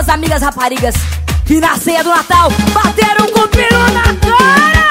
suas amigas raparigas que na ceia do Natal bateram com o peru na cara.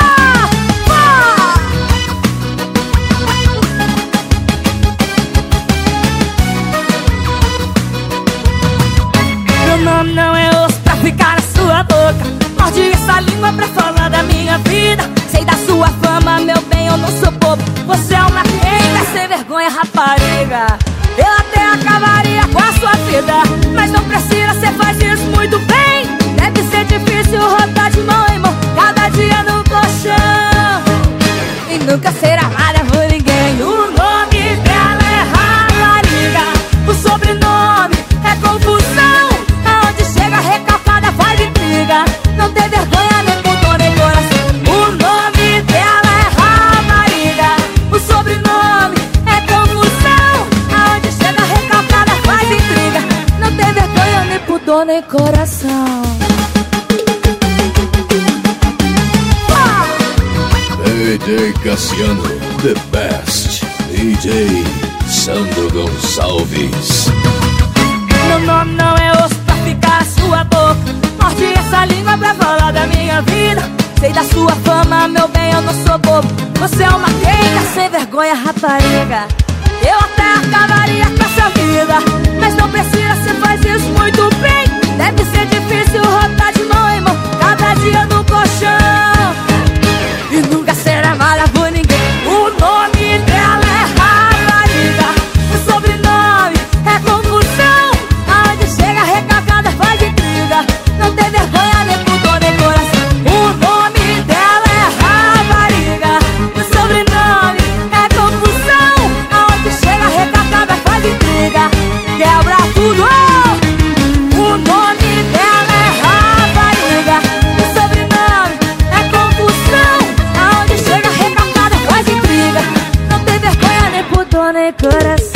Meu nome não é osso pra ficar na sua boca. Morde essa língua pra falar da minha vida. Sei da sua fama, meu bem, eu não sou bobo. Você é uma quenga, sem vergonha, rapariga. Eu até acabaria com a sua vida, mas não precisa, você faz isso muito bem. Deve ser difícil rodar de mão em mão cada dia no colchão e nunca ser amada por ninguém. O nome dela é rapariga, o sobrenome é confusão. Aonde chega recalcada faz intriga, não tem vergonha nem pudor nem coração. O nome dela é rapariga, o sobrenome é confusão. Aonde chega recalcada faz intriga, não tem vergonha nem pudor nem coração. DJ Cassiano, the best. DJ Sandro Gonçalves. Meu nome não é osso pra ficar na sua boca. Morde essa língua pra falar da minha vida. Sei da sua fama, meu bem, eu não sou bobo. Você é uma quenga, sem vergonha, rapariga. Eu até acabaria com essa vida, mas não precisa, você faz isso muito bem. Deve ser difícil rodar de mão em mão cada dia no colchão e nunca ser amada por ninguém. O nome dela é rapariga, o sobrenome é confusão. Aonde chega recalcada faz intriga, não tem vergonha nem pudor nem coração. O nome dela é rapariga, o sobrenome é confusão. Aonde chega recalcada faz intriga, quebra tudo. O nome dela é rapariga, o sobrenome é confusão. Aonde chega recalcada faz intriga, não tem vergonha nem pudor nem coração.